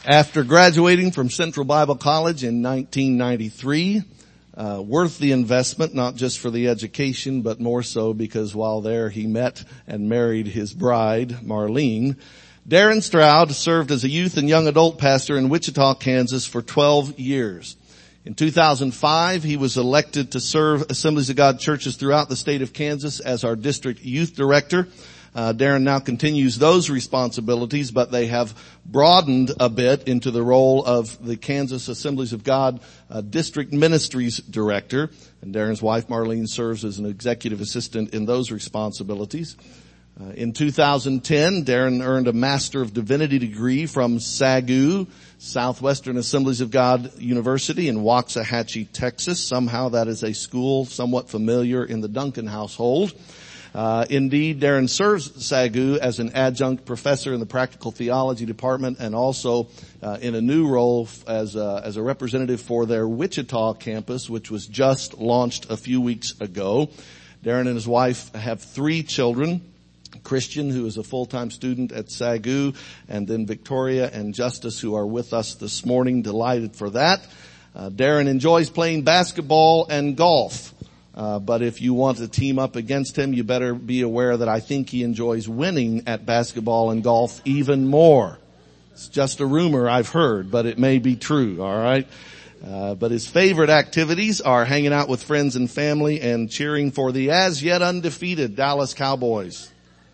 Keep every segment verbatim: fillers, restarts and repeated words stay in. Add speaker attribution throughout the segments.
Speaker 1: After graduating from Central Bible College in nineteen ninety-three, uh, worth the investment, not just for the education, but more so because while there he met and married his bride, Marlene. Darren Stroud served as a youth and young adult pastor in Wichita, Kansas for twelve years. In two thousand five, he was elected to serve Assemblies of God churches throughout the state of Kansas as our district youth director. Uh, Darren now continues those responsibilities, but they have broadened a bit into the role of the Kansas Assemblies of God uh, District Ministries Director. And Darren's wife, Marlene, serves as an executive assistant in those responsibilities. Uh, in two thousand ten, Darren earned a Master of Divinity degree from S A G U, Southwestern Assemblies of God University in Waxahachie, Texas. Somehow that is a school somewhat familiar in the Duncan household. Uh, indeed, Darren serves S A G U as an adjunct professor in the practical theology department and also uh, in a new role as a, as a representative for their Wichita campus, which was just launched a few weeks ago. Darren and his wife have three children. Christian, who is a full-time student at S A G U, and then Victoria and Justice, who are with us this morning. Delighted for that. Uh, Darren enjoys playing basketball and golf. Uh, but if you want to team up against him, you better be aware that I think he enjoys winning at basketball and golf even more. It's just a rumor I've heard, but it may be true, all right? Uh, but his favorite activities are hanging out with friends and family and cheering for the as yet undefeated Dallas Cowboys.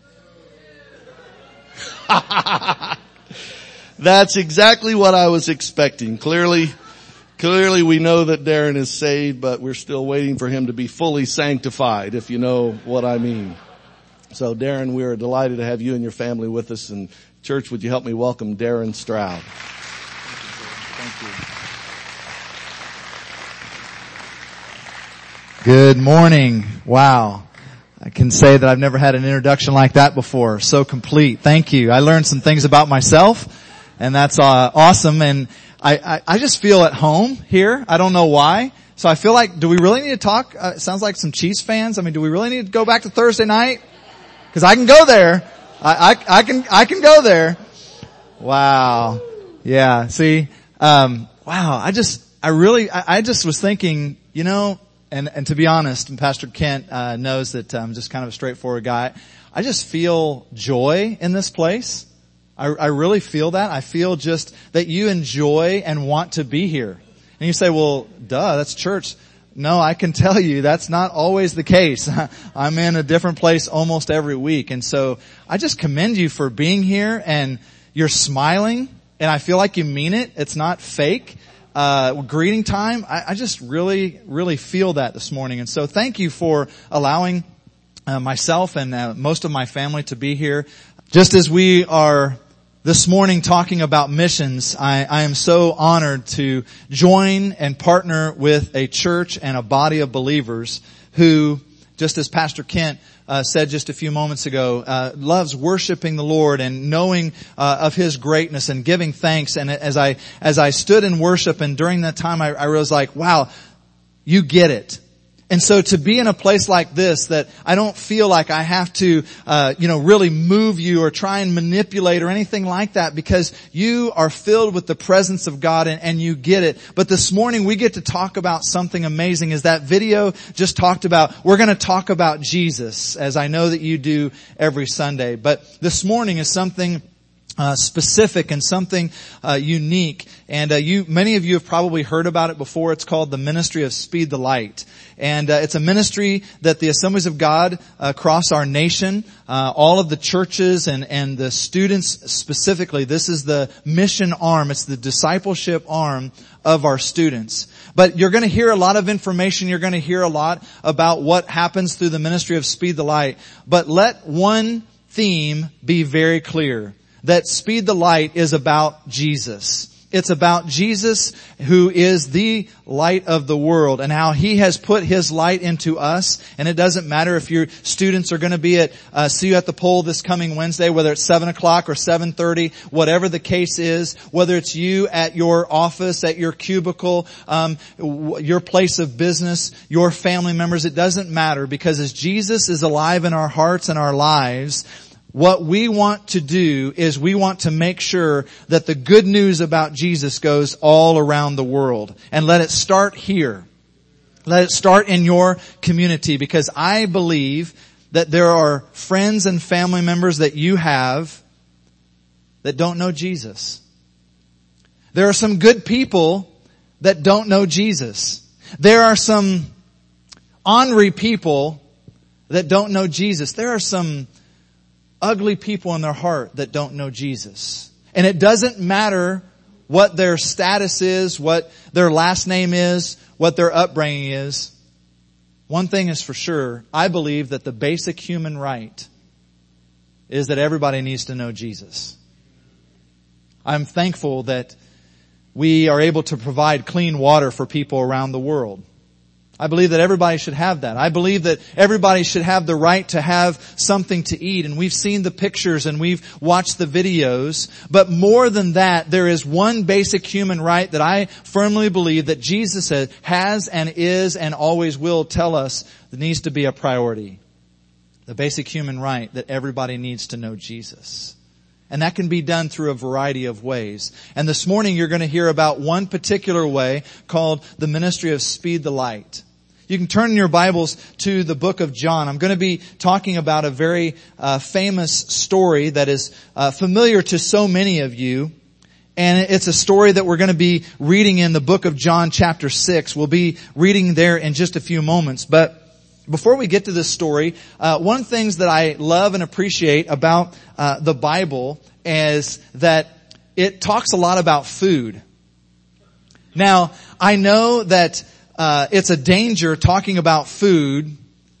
Speaker 1: That's exactly what I was expecting. Clearly, Clearly we know that Darren is saved, but we're still waiting for him to be fully sanctified, if you know what I mean. So Darren, we are delighted to have you and your family with us. And church, would you help me welcome Darren Stroud?
Speaker 2: Thank you. Good morning. Wow. I can say that I've never had an introduction like that before. So complete. Thank you. I learned some things about myself, and that's uh, awesome. And I, I, I just feel at home here. I don't know why. So I feel like, do we really need to talk? Uh, it sounds like some Chiefs fans. I mean, do we really need to go back to Thursday night? Cause I can go there. I, I, I can, I can go there. Wow. Yeah. See, um, wow. I just, I really, I, I just was thinking, you know, and, and to be honest, and Pastor Kent, uh, knows that I'm just kind of a straightforward guy. I just feel joy in this place. I, I really feel that. I feel just that you enjoy and want to be here. And you say, well, duh, that's church. No, I can tell you that's not always the case. I'm in a different place almost every week. And so I just commend you for being here, and you're smiling, and I feel like you mean it. It's not fake. Uh, greeting time. I, I just really, really feel that this morning. And so thank you for allowing uh, myself and uh, most of my family to be here. Just as we are this morning talking about missions, I, I am so honored to join and partner with a church and a body of believers who, just as Pastor Kent uh, said just a few moments ago, uh, loves worshiping the Lord and knowing uh, of His greatness and giving thanks. And as I as I stood in worship, and during that time, I, I was like, wow, you get it. And so to be in a place like this, that I don't feel like I have to, uh, you know, really move you or try and manipulate or anything like that, because you are filled with the presence of God and, and you get it. But this morning we get to talk about something amazing. As that video just talked about, we're going to talk about Jesus, as I know that you do every Sunday. But this morning is something Uh, specific and something uh, unique, and uh, you, many of you have probably heard about it before. It's called the Ministry of Speed the Light, and uh, it's a ministry that the Assemblies of God uh, across our nation, uh, all of the churches and and the students specifically. This is the mission arm. It's the discipleship arm of our students. But you're going to hear a lot of information. You're going to hear a lot about what happens through the Ministry of Speed the Light. But let one theme be very clear. That Speed the Light is about Jesus. It's about Jesus, who is the light of the world, and how He has put His light into us. And it doesn't matter if your students are going to be at, uh, see you at the pole this coming Wednesday, whether it's seven o'clock or seven thirty, whatever the case is, whether it's you at your office, at your cubicle, um, your place of business, your family members, it doesn't matter, because as Jesus is alive in our hearts and our lives, what we want to do is we want to make sure that the good news about Jesus goes all around the world. And let it start here. Let it start in your community, because I believe that there are friends and family members that you have that don't know Jesus. There are some good people that don't know Jesus. There are some ornery people that don't know Jesus. There are some ugly people in their heart that don't know Jesus. And it doesn't matter what their status is, what their last name is, what their upbringing is. One thing is for sure, I believe that the basic human right is that everybody needs to know Jesus. I'm thankful that we are able to provide clean water for people around the world. I believe that everybody should have that. I believe that everybody should have the right to have something to eat. And we've seen the pictures and we've watched the videos. But more than that, there is one basic human right that I firmly believe that Jesus has and is and always will tell us that needs to be a priority. The basic human right that everybody needs to know Jesus. And that can be done through a variety of ways. And this morning you're going to hear about one particular way called the ministry of Speed the Light. You can turn in your Bibles to the book of John. I'm going to be talking about a very uh, famous story that is uh, familiar to so many of you. And it's a story that we're going to be reading in the book of John chapter six. We'll be reading there in just a few moments. But before we get to this story, uh, one of the things that I love and appreciate about uh, the Bible is that it talks a lot about food. Now, I know that uh, it's a danger talking about food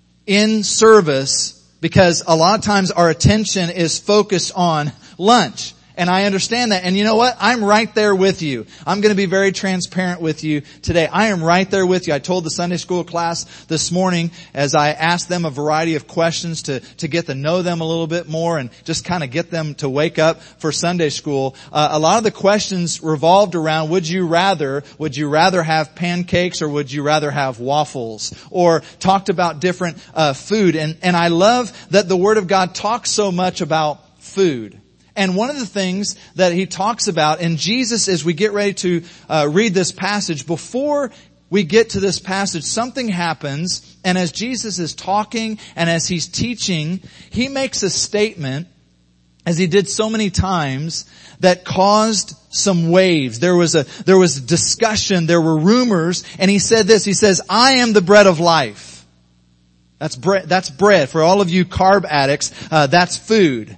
Speaker 2: in service because a lot of times our attention is focused on lunch. And I understand that. And you know what? I'm right there with you. I'm going to be very transparent with you today. I am right there with you. I told the Sunday school class this morning as I asked them a variety of questions to, to get to know them a little bit more and just kind of get them to wake up for Sunday school. Uh, a lot of the questions revolved around, would you rather, would you rather have pancakes or would you rather have waffles? Or talked about different uh, food. And, and I love that the Word of God talks so much about food. And one of the things that he talks about, and Jesus, as we get ready to uh, read this passage, before we get to this passage, something happens, and as Jesus is talking and as he's teaching, he makes a statement, as he did so many times, that caused some waves. There was a, there was discussion, there were rumors, and he said this, he says, I am the bread of life. That's bread, that's bread. For all of you carb addicts, uh, that's food.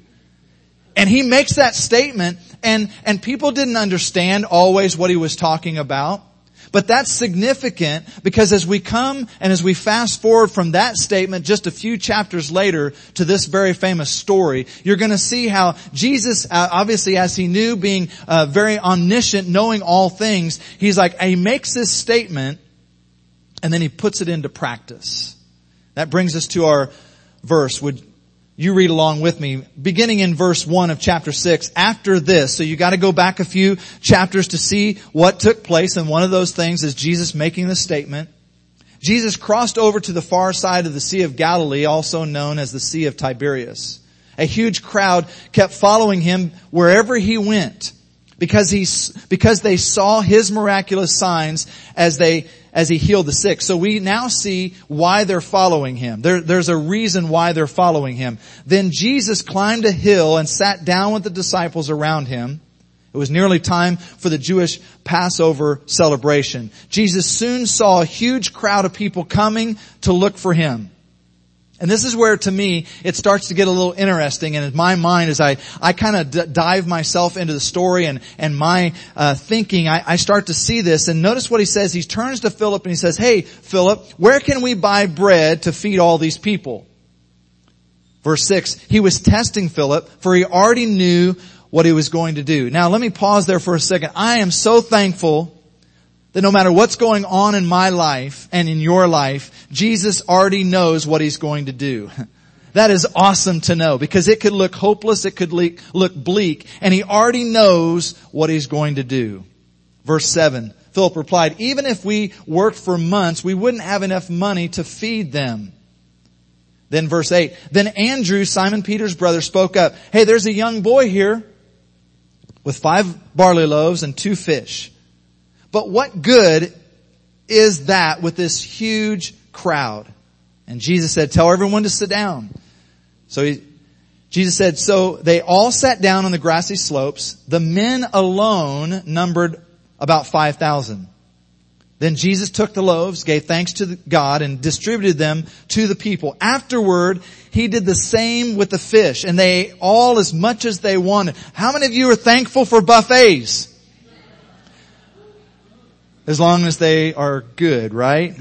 Speaker 2: And he makes that statement, and, and people didn't understand always what he was talking about. But that's significant because as we come and as we fast forward from that statement just a few chapters later to this very famous story, you're going to see how Jesus, uh, obviously as he knew, being uh, very omniscient, knowing all things, he's like, he makes this statement and then he puts it into practice. That brings us to our verse. Would you read along with me, beginning in verse one of chapter six. After this, so you got to go back a few chapters to see what took place, and one of those things is Jesus making the statement. Jesus crossed over to the far side of the Sea of Galilee, also known as the Sea of Tiberias. A huge crowd kept following him wherever he went, because he because they saw his miraculous signs as they as he healed the sick. So we now see why they're following him. There, there's a reason why they're following him. Then Jesus climbed a hill and sat down with the disciples around him. It was nearly time for the Jewish Passover celebration. Jesus soon saw a huge crowd of people coming to look for him. And this is where, to me, it starts to get a little interesting. And in my mind, as I, I kind of d- dive myself into the story and, and my uh, thinking, I, I start to see this. And notice what he says. He turns to Philip and he says, hey, Philip, where can we buy bread to feed all these people? Verse six, he was testing Philip, for he already knew what he was going to do. Now, let me pause there for a second. I am so thankful that no matter what's going on in my life and in your life, Jesus already knows what he's going to do. That is awesome to know, because it could look hopeless, it could look bleak, and he already knows what he's going to do. Verse seven, Philip replied, even if we worked for months, we wouldn't have enough money to feed them. Then verse eight, then Andrew, Simon Peter's brother, spoke up. Hey, there's a young boy here with five barley loaves and two fish. But what good is that with this huge crowd? And Jesus said, tell everyone to sit down. So he, Jesus said, so they all sat down on the grassy slopes. The men alone numbered about five thousand. Then Jesus took the loaves, gave thanks to God, and distributed them to the people. Afterward, he did the same with the fish, and they ate all as much as they wanted. How many of you are thankful for buffets? As long as they are good, right?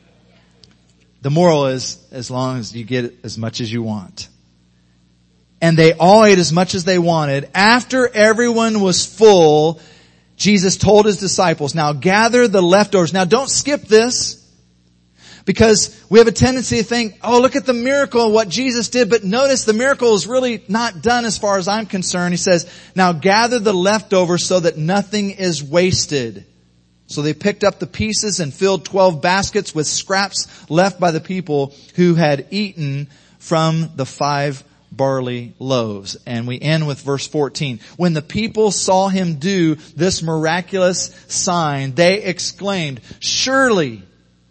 Speaker 2: The moral is, as long as you get as much as you want. And they all ate as much as they wanted. After everyone was full, Jesus told his disciples, now gather the leftovers. Now don't skip this, because we have a tendency to think, oh, look at the miracle of what Jesus did. But notice the miracle is really not done as far as I'm concerned. He says, now gather the leftovers so that nothing is wasted. So they picked up the pieces and filled twelve baskets with scraps left by the people who had eaten from the five barley loaves. And we end with verse fourteen. When the people saw him do this miraculous sign, they exclaimed, surely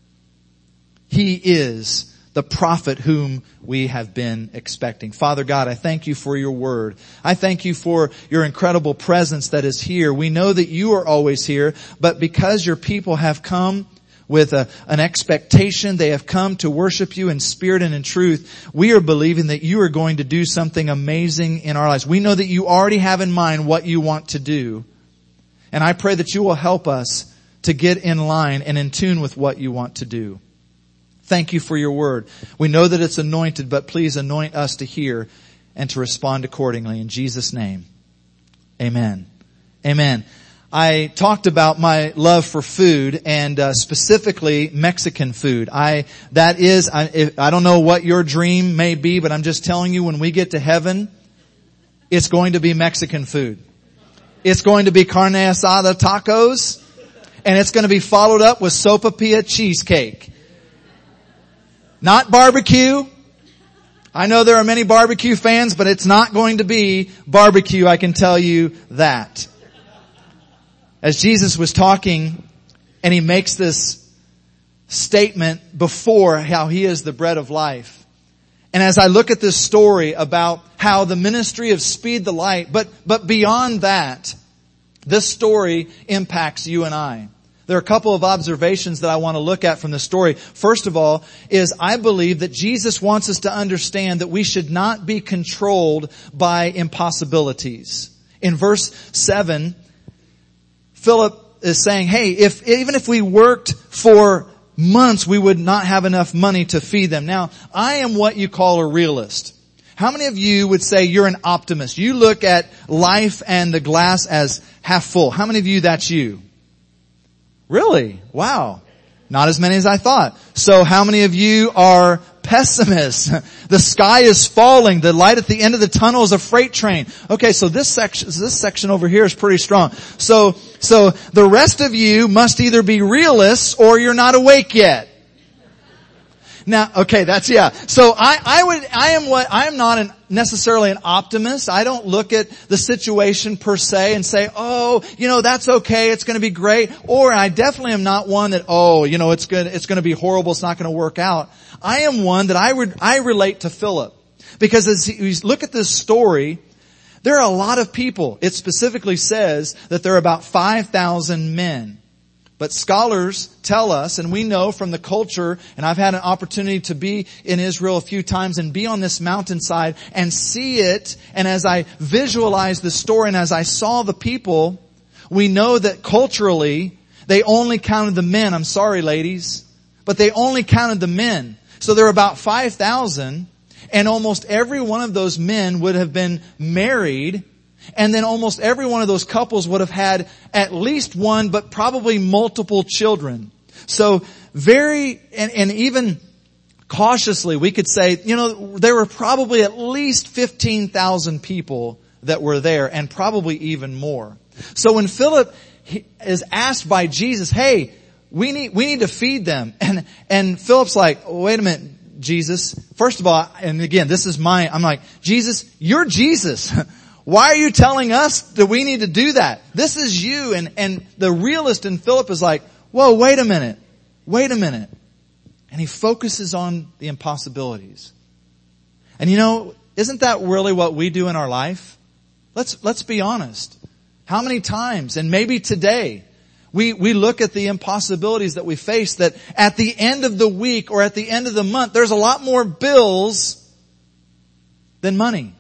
Speaker 2: he is the prophet whom we have been expecting. Father God, I thank you for your word. I thank you for your incredible presence that is here. We know that you are always here, but because your people have come with a, an expectation, they have come to worship you in spirit and in truth, we are believing that you are going to do something amazing in our lives. We know that you already have in mind what you want to do. And I pray that you will help us to get in line and in tune with what you want to do. Thank you for your word. We know that it's anointed, but please anoint us to hear and to respond accordingly. In Jesus' name, amen. Amen. I talked about my love for food, and uh, specifically Mexican food. I that is I, I don't know what your dream may be, but I'm just telling you, when we get to heaven, it's going to be Mexican food. It's going to be carne asada tacos, and it's going to be followed up with sopapilla cheesecake. Not barbecue. I know there are many barbecue fans, but it's not going to be barbecue, I can tell you that. As Jesus was talking, and he makes this statement before how he is the bread of life. And as I look at this story about how the ministry of Speed the Light, but, but beyond that, this story impacts you and I. There are a couple of observations that I want to look at from the story. First of all, is I believe that Jesus wants us to understand that we should not be controlled by impossibilities. In verse seven, Philip is saying, hey, if, even if we worked for months, we would not have enough money to feed them. Now, I am what you call a realist. How many of you would say you're an optimist? You look at life and the glass as half full. How many of you, that's you? Really? Wow. Not as many as I thought. So how many of you are pessimists? The sky is falling. The light at the end of the tunnel is a freight train. Okay, so this section, this section over here is pretty strong. So, so the rest of you must either be realists or you're not awake yet. Now, okay, that's, yeah. So I, I would, I am what, I am not an, necessarily an optimist. I don't look at the situation per se and say, oh, you know, that's okay. It's going to be great. Or I definitely am not one that, oh, you know, it's good, it's going to be horrible. It's not going to work out. I am one that I would, I relate to Philip. Because as you look at this story, there are a lot of people. It specifically says that there are about five thousand men. But scholars tell us, and we know from the culture, and I've had an opportunity to be in Israel a few times and be on this mountainside and see it, and as I visualize the story and as I saw the people, we know that culturally, they only counted the men. I'm sorry, ladies, but they only counted the men. So there are about five thousand, and almost every one of those men would have been married. And then almost every one of those couples would have had at least one, but probably multiple children. So very, and, and even cautiously, we could say, you know, there were probably at least fifteen thousand people that were there, and probably even more. So when Philip is asked by Jesus, hey, we need, we need to feed them. And, and Philip's like, wait a minute, Jesus, first of all, and again, this is my, I'm like, Jesus, you're Jesus. Why are you telling us that we need to do that? This is you. And, and the realist in Philip is like, whoa, wait a minute. Wait a minute. And he focuses on the impossibilities. And you know, isn't that really what we do in our life? Let's, let's be honest. How many times, and maybe today, we, we look at the impossibilities that we face, that at the end of the week or at the end of the month, there's a lot more bills than money.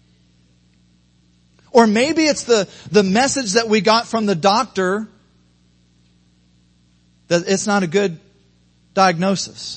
Speaker 2: Or maybe it's the, the message that we got from the doctor that it's not a good diagnosis.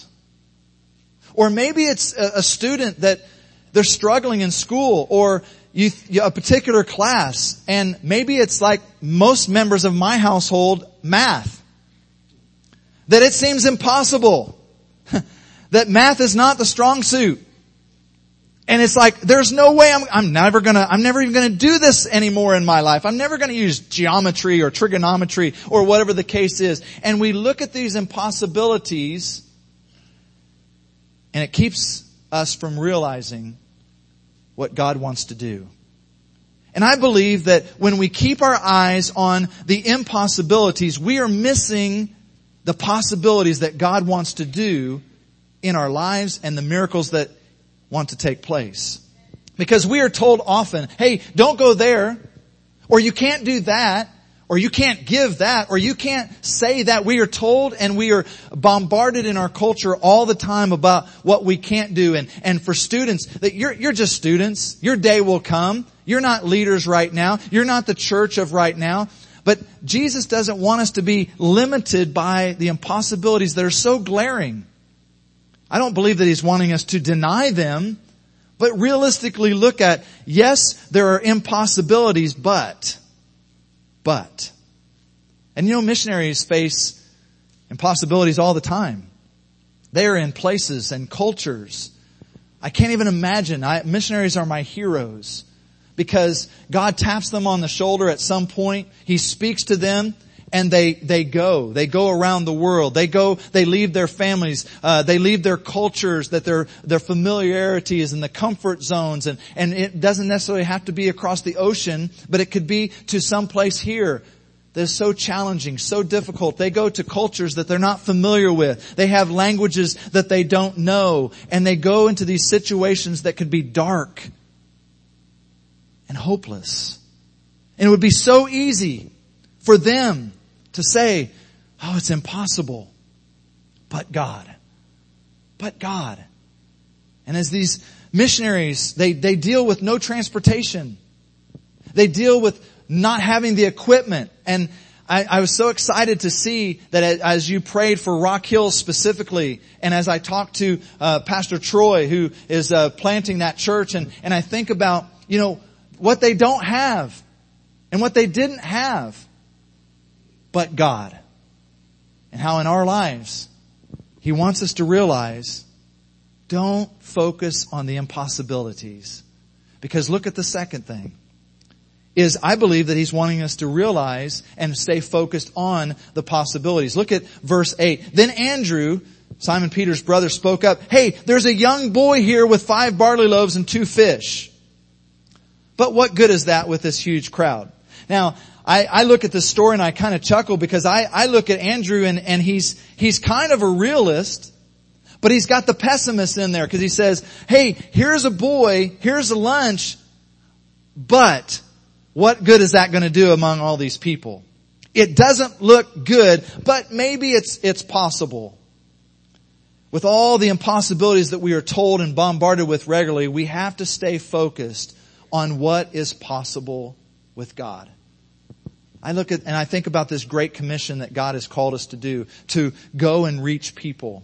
Speaker 2: Or maybe it's a, a student that they're struggling in school, or you, a particular class, and maybe it's like most members of my household, math. That it seems impossible. That math is not the strong suit. And it's like, there's no way I'm, I'm never gonna, I'm never even gonna do this anymore in my life. I'm never gonna use geometry or trigonometry or whatever the case is. And we look at these impossibilities, and it keeps us from realizing what God wants to do. And I believe that when we keep our eyes on the impossibilities, we are missing the possibilities that God wants to do in our lives and the miracles that want to take place. Because we are told often, hey, don't go there, or you can't do that, or you can't give that, or you can't say that. We are told, and we are bombarded in our culture all the time about what we can't do. And, and for students, that you're, you're just students. Your day will come. You're not leaders right now. You're not the church of right now. But Jesus doesn't want us to be limited by the impossibilities that are so glaring. I don't believe that He's wanting us to deny them, but realistically look at, yes, there are impossibilities, but, but. And you know, missionaries face impossibilities all the time. They are in places and cultures. I can't even imagine. I, missionaries are my heroes, because God taps them on the shoulder at some point. He speaks to them. And they, they go. They go around the world. They go, they leave their families. Uh, they leave their cultures, that their, their familiarities and the comfort zones. And, and it doesn't necessarily have to be across the ocean, but it could be to some place here that is so challenging, so difficult. They go to cultures that they're not familiar with. They have languages that they don't know. And they go into these situations that could be dark and hopeless. And it would be so easy for them to say, oh, it's impossible. But God. But God. And as these missionaries, they, they deal with no transportation. They deal with not having the equipment. And I, I was so excited to see that as you prayed for Rock Hill specifically, and as I talked to uh, Pastor Troy, who is uh, planting that church, and, and I think about, you know, what they don't have and what they didn't have. But God. And how in our lives, He wants us to realize, don't focus on the impossibilities. Because look at the second thing. Is I believe that He's wanting us to realize and stay focused on the possibilities. Look at verse eight. Then Andrew, Simon Peter's brother, spoke up. Hey, there's a young boy here with five barley loaves and two fish. But what good is that with this huge crowd? Now, I, I look at this story and I kind of chuckle, because I, I look at Andrew and, and he's, he's kind of a realist, but he's got the pessimist in there, because he says, hey, here's a boy, here's a lunch, but what good is that going to do among all these people? It doesn't look good, but maybe it's, it's possible. With all the impossibilities that we are told and bombarded with regularly, we have to stay focused on what is possible with God. I look at and I think about this great commission that God has called us to do, to go and reach people.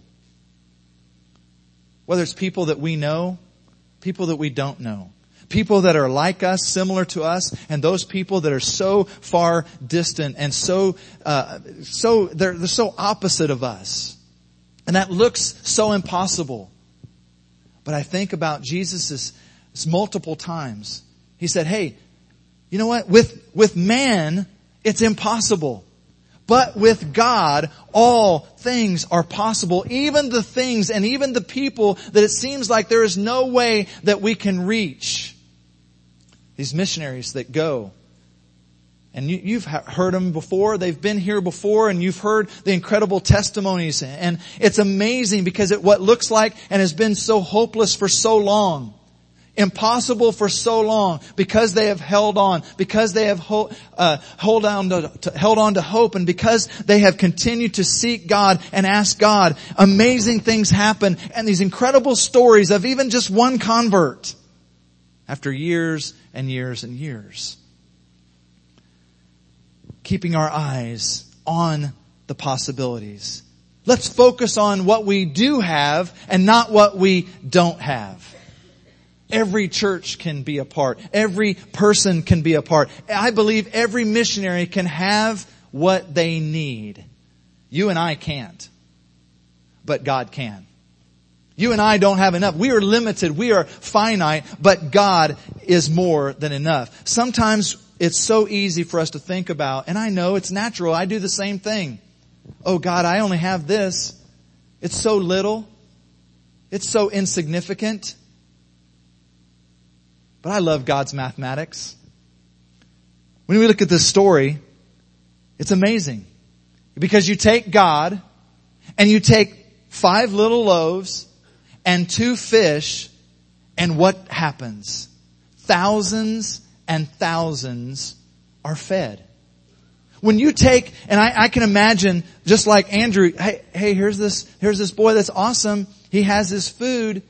Speaker 2: Whether it's people that we know, people that we don't know, people that are like us, similar to us, and those people that are so far distant and so, uh, so they're, they're so opposite of us. And that looks so impossible. But I think about Jesus' multiple times. He said, hey, you know what? With, with man, it's impossible. But with God, all things are possible. Even the things and even the people that it seems like there is no way that we can reach. These missionaries that go. And you, you've heard them before. They've been here before, and you've heard the incredible testimonies. And it's amazing because it what looks like and has been so hopeless for so long. Impossible for so long, because they have held on, because they have ho- uh, hold on to, to, held on to hope, and because they have continued to seek God and ask God, amazing things happen, and these incredible stories of even just one convert after years and years and years. Keeping our eyes on the possibilities. Let's focus on what we do have and not what we don't have. Every church can be a part. Every person can be a part. I believe every missionary can have what they need. You and I can't. But God can. You and I don't have enough. We are limited. We are finite. But God is more than enough. Sometimes it's so easy for us to think about, and I know it's natural. I do the same thing. Oh God, I only have this. It's so little. It's so insignificant. But I love God's mathematics. When we look at this story, it's amazing. Because you take God and you take five little loaves and two fish, and what happens? Thousands and thousands are fed. When you take, and I, I can imagine, just like Andrew, hey, hey, here's this, here's this boy that's awesome. He has his food.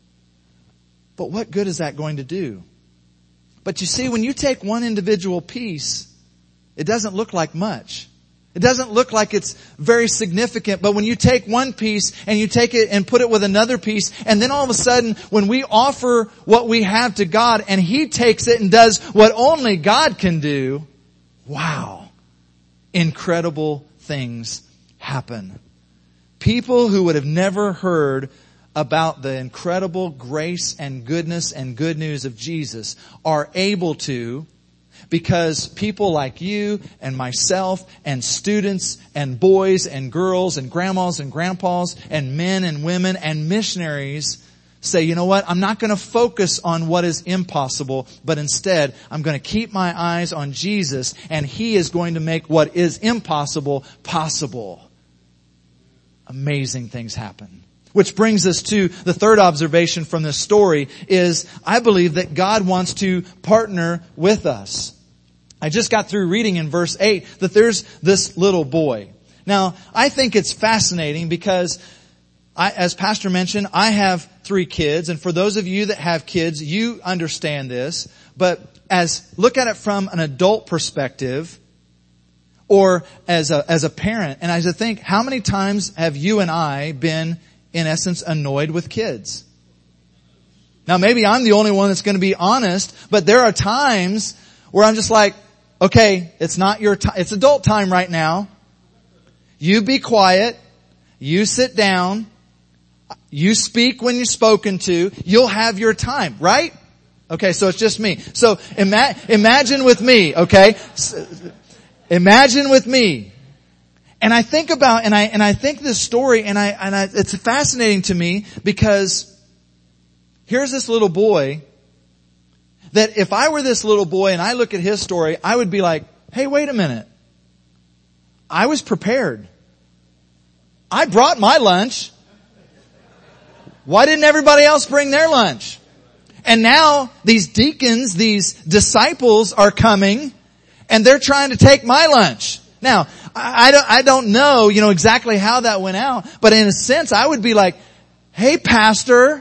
Speaker 2: But what good is that going to do? But you see, when you take one individual piece, it doesn't look like much. It doesn't look like it's very significant. But when you take one piece and you take it and put it with another piece, and then all of a sudden, when we offer what we have to God and He takes it and does what only God can do, wow, incredible things happen. People who would have never heard about the incredible grace and goodness and good news of Jesus are able to, because people like you and myself and students and boys and girls and grandmas and grandpas and men and women and missionaries say, you know what, I'm not going to focus on what is impossible, but instead I'm going to keep my eyes on Jesus, and He is going to make what is impossible possible. Amazing things happen. Which brings us to the third observation from this story is, I believe that God wants to partner with us. I just got through reading in verse eight that there's this little boy. Now, I think it's fascinating because, I, as Pastor mentioned, I have three kids. And for those of you that have kids, you understand this. But as look at it from an adult perspective, or as a, as a parent, and as I think, how many times have you and I been, in essence, annoyed with kids? Now, maybe I'm the only one that's going to be honest, but there are times where I'm just like, okay, it's not your time. It's adult time right now. You be quiet. You sit down. You speak when you're spoken to. You'll have your time, right? Okay, so it's just me. So ima- imagine with me, okay? Imagine with me. And I think about, and I, and I think this story, and I, and I, it's fascinating to me because here's this little boy that if I were this little boy and I look at his story, I would be like, hey, wait a minute. I was prepared. I brought my lunch. Why didn't everybody else bring their lunch? And now these deacons, these disciples are coming and they're trying to take my lunch. Now, I don't, I don't know, you know, exactly how that went out, but in a sense, I would be like, hey, pastor,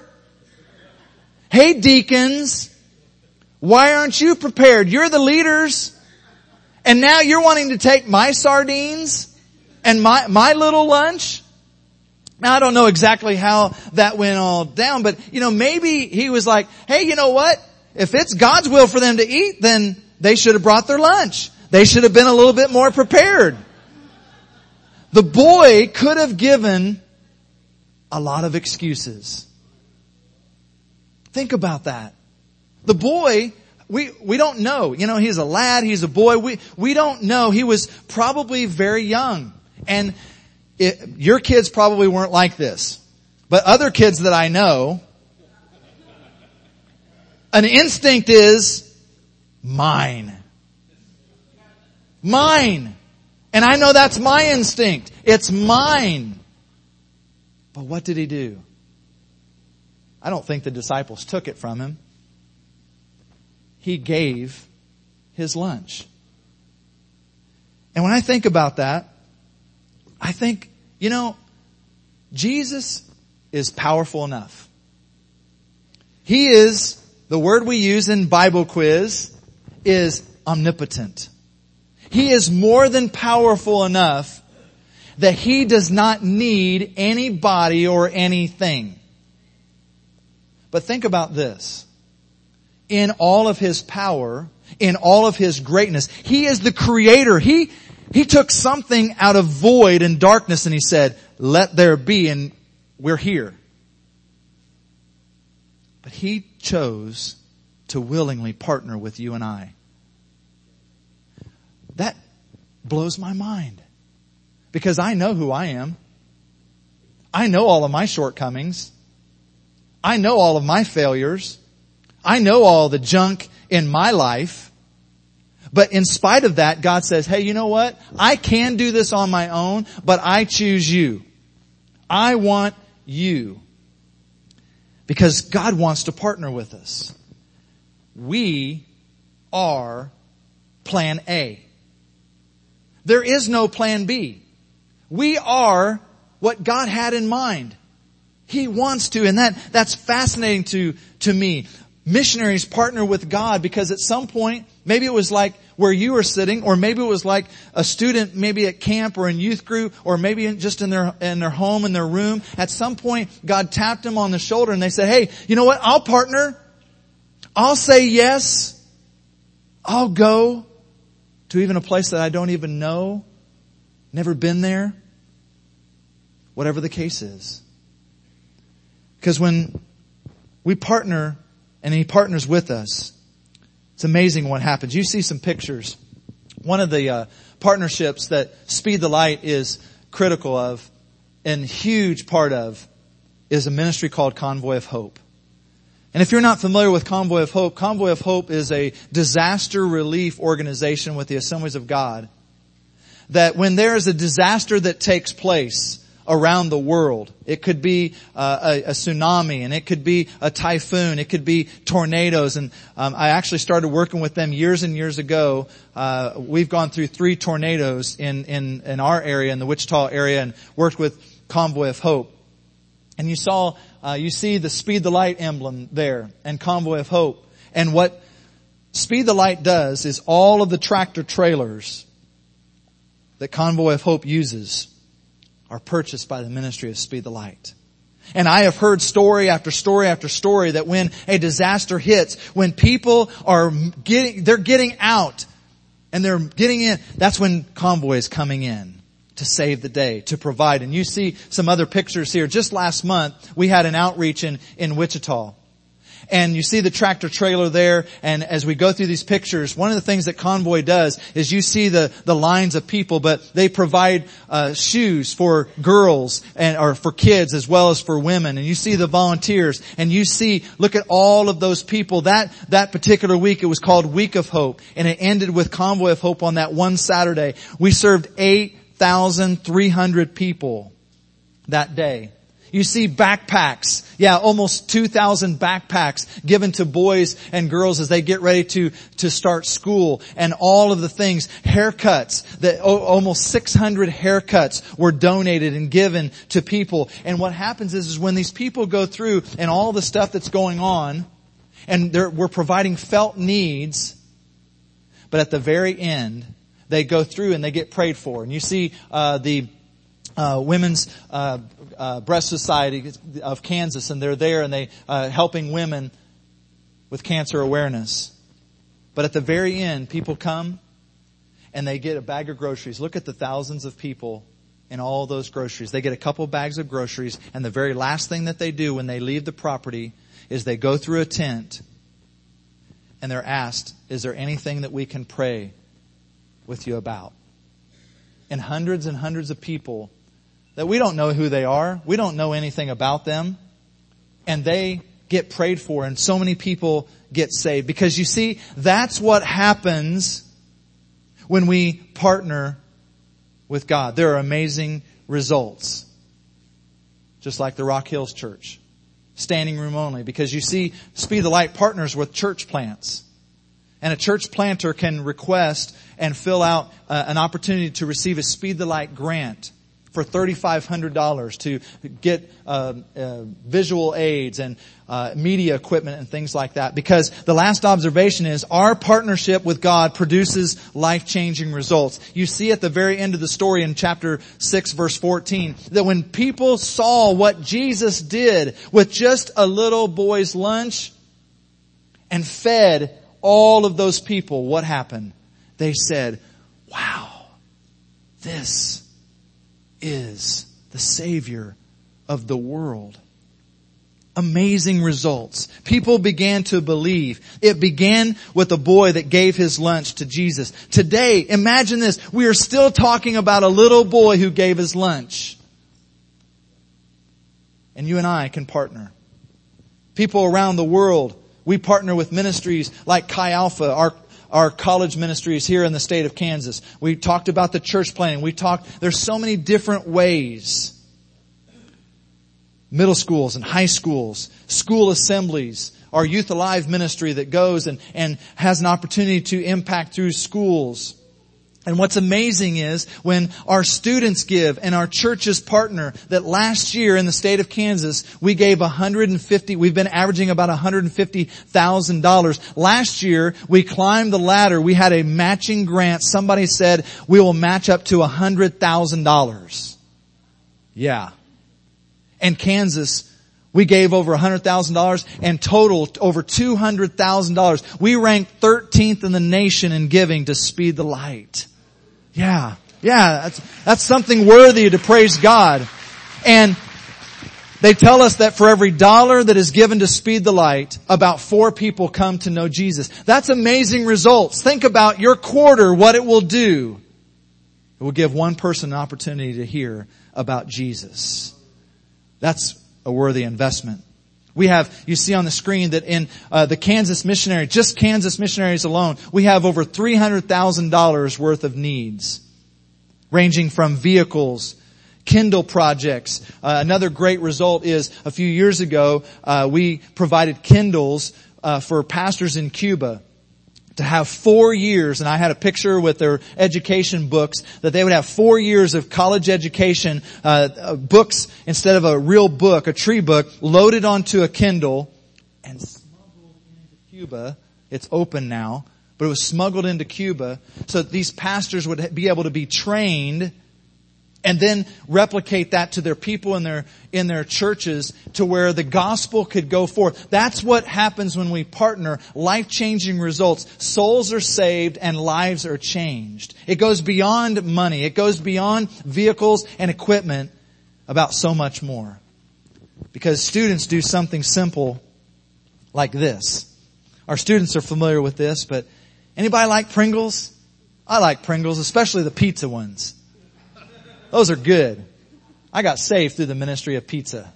Speaker 2: hey, deacons, why aren't you prepared? You're the leaders, and now you're wanting to take my sardines and my, my little lunch? Now, I don't know exactly how that went all down, but, you know, maybe he was like, hey, you know what? If it's God's will for them to eat, then they should have brought their lunch. They should have been a little bit more prepared. The boy could have given a lot of excuses. Think about that. The boy we, we don't know. You know, he's a lad, he's a boy. We, we don't know. He was probably very young. And it, your kids probably weren't like this. But other kids that I know, an instinct is mine. Mine. And I know that's my instinct. It's mine. But what did he do? I don't think the disciples took it from him. He gave his lunch. And when I think about that, I think, you know, Jesus is powerful enough. He is, the word we use in Bible quiz is omnipotent. He is more than powerful enough that He does not need anybody or anything. But think about this. In all of His power, in all of His greatness, He is the Creator. He, He took something out of void and darkness and He said, let there be, and we're here. But He chose to willingly partner with you and I. That blows my mind. Because I know who I am. I know all of my shortcomings. I know all of my failures. I know all the junk in my life. But in spite of that, God says, hey, you know what? I can do this on my own, but I choose you. I want you. Because God wants to partner with us. We are plan A. There is no plan B. We are what God had in mind. He wants to, and that, that's fascinating to, to me. Missionaries partner with God because at some point, maybe it was like where you were sitting, or maybe it was like a student maybe at camp or in youth group, or maybe in, just in their, in their home, in their room. At some point, God tapped them on the shoulder and they said, hey, you know what? I'll partner. I'll say yes. I'll go to even a place that I don't even know. Never been there. Whatever the case is. Because when we partner and He partners with us, it's amazing what happens. You see some pictures. One of the uh, partnerships that Speed the Light is critical of and huge part of is a ministry called Convoy of Hope. And if you're not familiar with Convoy of Hope, Convoy of Hope is a disaster relief organization with the Assemblies of God. That when there is a disaster that takes place around the world, it could be uh, a, a tsunami, and it could be a typhoon, it could be tornadoes. And um, I actually started working with them years and years ago. Uh, we've gone through three tornadoes in, in, in our area, in the Wichita area, and worked with Convoy of Hope. And you saw, uh, you see the Speed the Light emblem there, and Convoy of Hope. And what Speed the Light does is all of the tractor trailers that Convoy of Hope uses are purchased by the ministry of Speed the Light. And I have heard story after story after story that when a disaster hits, when people are getting, they're getting out and they're getting in, that's when Convoy is coming in to save the day, to provide. And you see some other pictures here. Just last month, we had an outreach in, in Wichita. And you see the tractor trailer there, and as we go through these pictures, one of the things that Convoy does is you see the, the lines of people, but they provide uh, shoes for girls and or for kids as well as for women. And you see the volunteers, and you see, look at all of those people. That that particular week, it was called Week of Hope, and it ended with Convoy of Hope on that one Saturday. We served eight thousand three hundred people that day. You see backpacks. Yeah, almost two thousand backpacks given to boys and girls as they get ready to, to start school. And all of the things. Haircuts. That oh, almost six hundred haircuts were donated and given to people. And what happens is, is when these people go through and all the stuff that's going on, and we're providing felt needs, but at the very end, they go through and they get prayed for. And you see uh the Uh, Women's uh, uh, Breast Society of Kansas, and they're there and they uh, helping women with cancer awareness. But at the very end, people come and they get a bag of groceries. Look at the thousands of people in all those groceries. They get a couple bags of groceries, and the very last thing that they do when they leave the property is they go through a tent and they're asked, is there anything that we can pray with you about? And hundreds and hundreds of people that we don't know who they are. We don't know anything about them. And they get prayed for, and so many people get saved. Because you see, that's what happens when we partner with God. There are amazing results. Just like the Rock Hills Church. Standing room only. Because you see, Speed the Light partners with church plants. And a church planter can request and fill out uh, an opportunity to receive a Speed the Light grant for three thousand five hundred dollars to get uh, uh, visual aids and uh, media equipment and things like that. Because the last observation is our partnership with God produces life-changing results. You see at the very end of the story in chapter six, verse fourteen, that when people saw what Jesus did with just a little boy's lunch and fed all of those people, what happened? They said, wow, this is the Savior of the world. Amazing results. People began to believe. It began with a boy that gave his lunch to Jesus. Today, imagine this. We are still talking about a little boy who gave his lunch. And you and I can partner. People around the world, we partner with ministries like Chi Alpha, our Our college ministries here in the state of Kansas. We talked about the church planting. We talked, there's so many different ways. Middle schools and high schools, school assemblies, our Youth Alive ministry that goes and, and has an opportunity to impact through schools. And what's amazing is when our students give and our churches partner, that last year in the state of Kansas, we gave one hundred fifty, we've been averaging about one hundred fifty thousand dollars. Last year, we climbed the ladder. We had a matching grant. Somebody said, we will match up to one hundred thousand dollars. Yeah. And Kansas, we gave over one hundred thousand dollars and totaled over two hundred thousand dollars. We ranked thirteenth in the nation in giving to Speed the Light. Yeah, yeah, that's, that's something worthy to praise God. And they tell us that for every dollar that is given to Speed the Light, about four people come to know Jesus. That's amazing results. Think about your quarter, what it will do. It will give one person an opportunity to hear about Jesus. That's a worthy investment. We have, you see on the screen that in uh, the Kansas missionary, just Kansas missionaries alone, we have over three hundred thousand dollars worth of needs. Ranging from vehicles, Kindle projects. Uh, another great result is a few years ago, uh, we provided Kindles uh, for pastors in Cuba to have four years, and I had a picture with their education books, that they would have four years of college education, uh, uh, books instead of a real book, a tree book, loaded onto a Kindle and smuggled into Cuba. It's open now, but it was smuggled into Cuba so that these pastors would be able to be trained and then replicate that to their people in their, in their churches to where the gospel could go forth. That's what happens when we partner. Life-changing results. Souls are saved and lives are changed. It goes beyond money. It goes beyond vehicles and equipment about so much more. Because students do something simple like this. Our students are familiar with this, but anybody like Pringles? I like Pringles, especially the pizza ones. Those are good. I got saved through the ministry of pizza.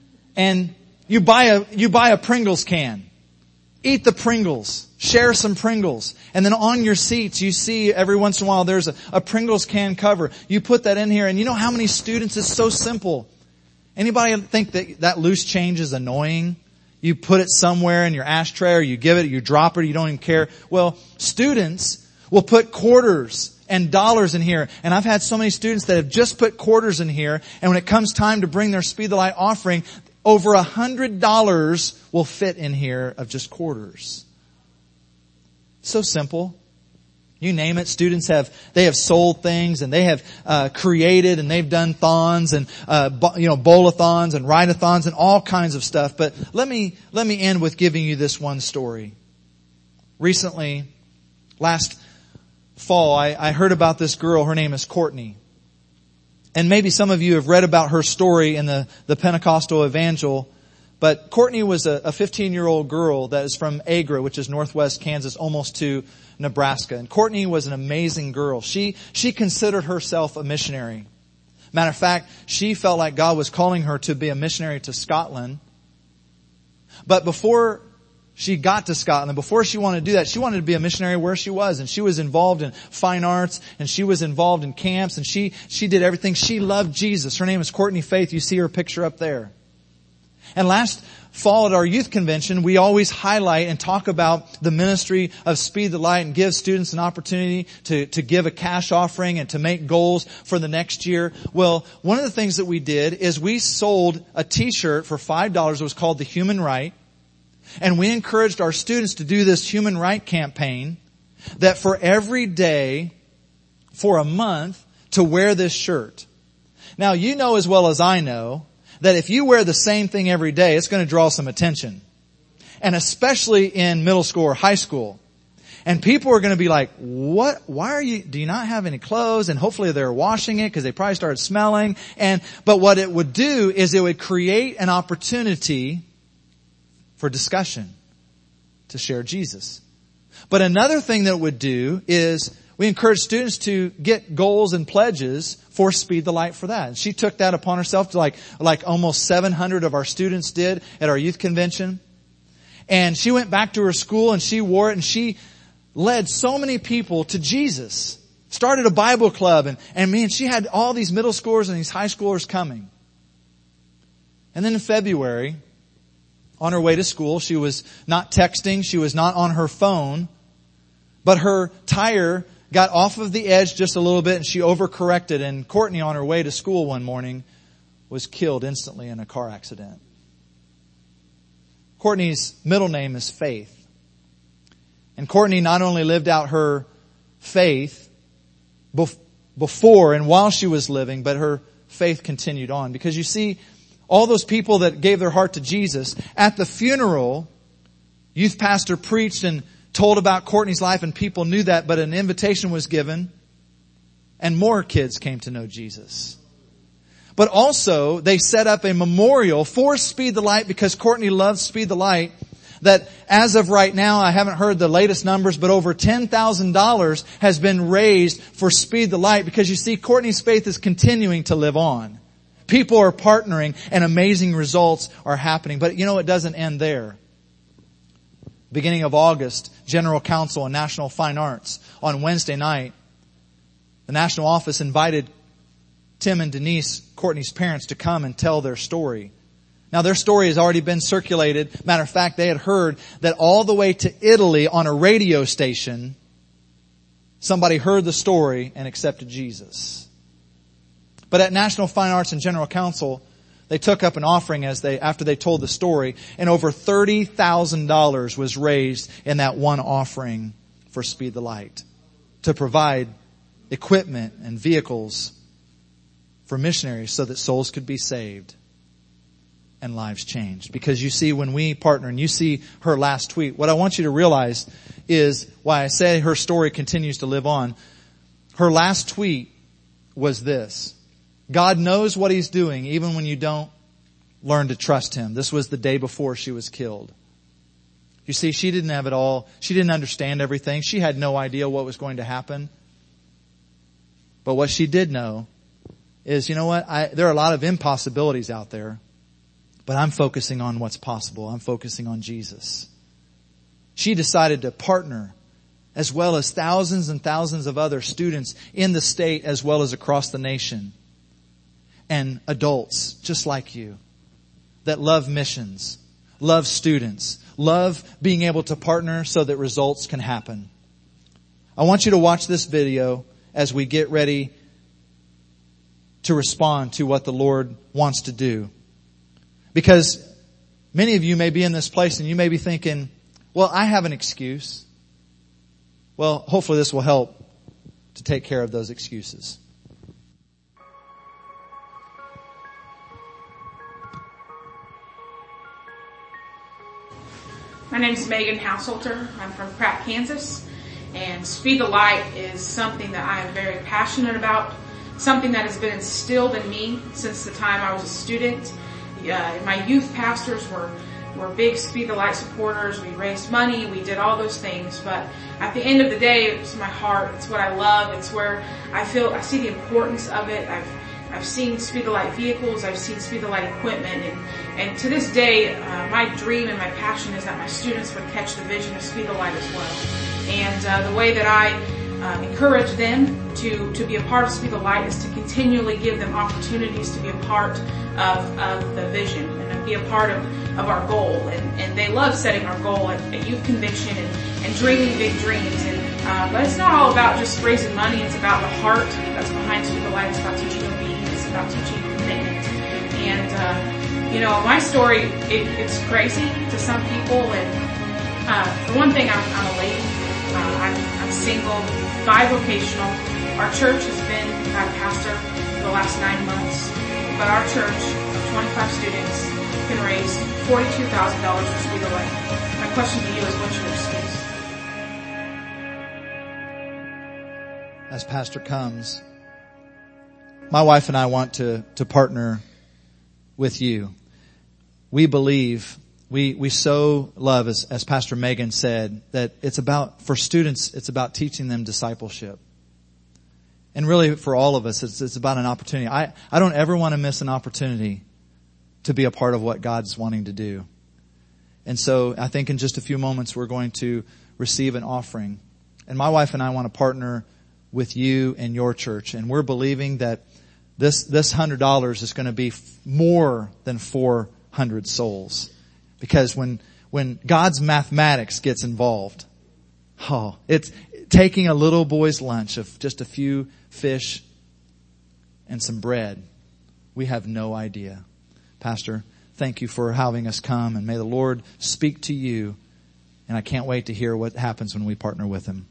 Speaker 2: And you buy a, you buy a Pringles can. Eat the Pringles. Share some Pringles. And then on your seats, you see every once in a while there's a, a Pringles can cover. You put that in here, and you know how many students, it's so simple. Anybody think that that loose change is annoying? You put it somewhere in your ashtray, or you give it, you drop it, you don't even care. Well, students will put quarters and dollars in here. And I've had so many students that have just put quarters in here, and when it comes time to bring their Speed the Light offering, over a hundred dollars will fit in here of just quarters. So simple. You name it. Students have, they have sold things, and they have uh, created, and they've done thons and, uh, bo- you know, bowl-a-thons and ride-a-thons and all kinds of stuff. But let me, let me end with giving you this one story. Recently, last fall, I, I heard about this girl. Her name is Courtney. And maybe some of you have read about her story in the, the Pentecostal Evangel. But Courtney was a fifteen-year-old girl that is from Agra, which is northwest Kansas, almost to Nebraska. And Courtney was an amazing girl. She, she considered herself a missionary. Matter of fact, she felt like God was calling her to be a missionary to Scotland. But before she got to Scotland, before she wanted to do that, she wanted to be a missionary where she was. And she was involved in fine arts, and she was involved in camps, and she, she did everything. She loved Jesus. Her name is Courtney Faith. You see her picture up there. And last fall at our youth convention, we always highlight and talk about the ministry of Speed the Light and give students an opportunity to, to give a cash offering and to make goals for the next year. Well, one of the things that we did is we sold a t-shirt for five dollars. It was called The Human Right. And we encouraged our students to do this human right campaign, that for every day, for a month, to wear this shirt. Now, you know as well as I know that if you wear the same thing every day, it's going to draw some attention. And especially in middle school or high school. And people are going to be like, what, why are you, do you not have any clothes? And hopefully they're washing it because they probably started smelling. And, but what it would do is it would create an opportunity for discussion to share Jesus. But another thing that it would do is we encourage students to get goals and pledges for Speed the Light for that. And she took that upon herself, to like, like almost seven hundred of our students did at our youth convention. And she went back to her school and she wore it, and she led so many people to Jesus. Started a Bible club, and, and man, she had all these middle schoolers and these high schoolers coming. And then in February, on her way to school, she was not texting, she was not on her phone, but her tire got off of the edge just a little bit and she overcorrected, and Courtney on her way to school one morning was killed instantly in a car accident. Courtney's middle name is Faith. And Courtney not only lived out her faith before and while she was living, but her faith continued on. Because you see, all those people that gave their heart to Jesus, at the funeral, youth pastor preached and told about Courtney's life, and people knew that, but an invitation was given and more kids came to know Jesus. But also, they set up a memorial for Speed the Light because Courtney loved Speed the Light, that as of right now, I haven't heard the latest numbers, but over ten thousand dollars has been raised for Speed the Light, because you see, Courtney's faith is continuing to live on. People are partnering and amazing results are happening. But you know, it doesn't end there. Beginning of August, General Council and National Fine Arts on Wednesday night, the national office invited Tim and Denise, Courtney's parents, to come and tell their story. Now, their story has already been circulated. Matter of fact, they had heard that all the way to Italy on a radio station, somebody heard the story and accepted Jesus. But at National Fine Arts and General Council, they took up an offering as they, after they told the story, and over thirty thousand dollars was raised in that one offering for Speed the Light, to provide equipment and vehicles for missionaries so that souls could be saved and lives changed. Because you see, when we partner, and you see her last tweet, what I want you to realize is why I say her story continues to live on. Her last tweet was this: God knows what He's doing even when you don't learn to trust Him. This was the day before she was killed. You see, she didn't have it all. She didn't understand everything. She had no idea what was going to happen. But what she did know is, you know what? I, there are a lot of impossibilities out there, but I'm focusing on what's possible. I'm focusing on Jesus. She decided to partner, as well as thousands and thousands of other students in the state as well as across the nation, and adults just like you that love missions, love students, love being able to partner so that results can happen. I want you to watch this video as we get ready to respond to what the Lord wants to do. Because many of you may be in this place and you may be thinking, well, I have an excuse. Well, hopefully this will help to take care of those excuses.
Speaker 3: My name is Megan Householter. I'm from Pratt, Kansas. And Speed the Light is something that I am very passionate about, something that has been instilled in me since the time I was a student. uh, my youth pastors were were big Speed the Light supporters. We raised money. We did all those things. But at the end of the day, it's my heart. It's what I love. It's where I feel, I see the importance of it. I've, I've seen Speed the Light vehicles. I've seen Speed the Light equipment. And, and to this day, uh, my dream and my passion is that my students would catch the vision of Speed the Light as well. And uh, the way that I uh, encourage them to, to be a part of Speed the Light is to continually give them opportunities to be a part of, of the vision and to be a part of, of our goal. And, and they love setting our goal at, at Youth Conviction and, and dreaming big dreams. And uh, but it's not all about just raising money. It's about the heart that's behind Speed the Light. It's about teaching obedience. It's about teaching commitment. And uh, you know, my story, it, it's crazy to some people. And uh, for one thing, I'm, I'm a lady. Uh, I'm, I'm single, bivocational. Our church has been without a pastor for the last nine months. But our church, of twenty-five students, can raise forty-two thousand dollars for Speed the Light. My question to you is, what's your excuse?
Speaker 2: As Pastor comes, my wife and I want to, to partner with you. We believe, we, we so love, as, as Pastor Megan said, that it's about, for students, it's about teaching them discipleship. And really for all of us, it's, it's about an opportunity. I, I don't ever want to miss an opportunity to be a part of what God's wanting to do. And so I think in just a few moments we're going to receive an offering. And my wife and I want to partner with you and your church. And we're believing that this, this hundred dollars is going to be more than four hundred souls. Because when, when God's mathematics gets involved, oh, it's taking a little boy's lunch of just a few fish and some bread. We have no idea. Pastor, thank you for having us come, and may the Lord speak to you. And I can't wait to hear what happens when we partner with him.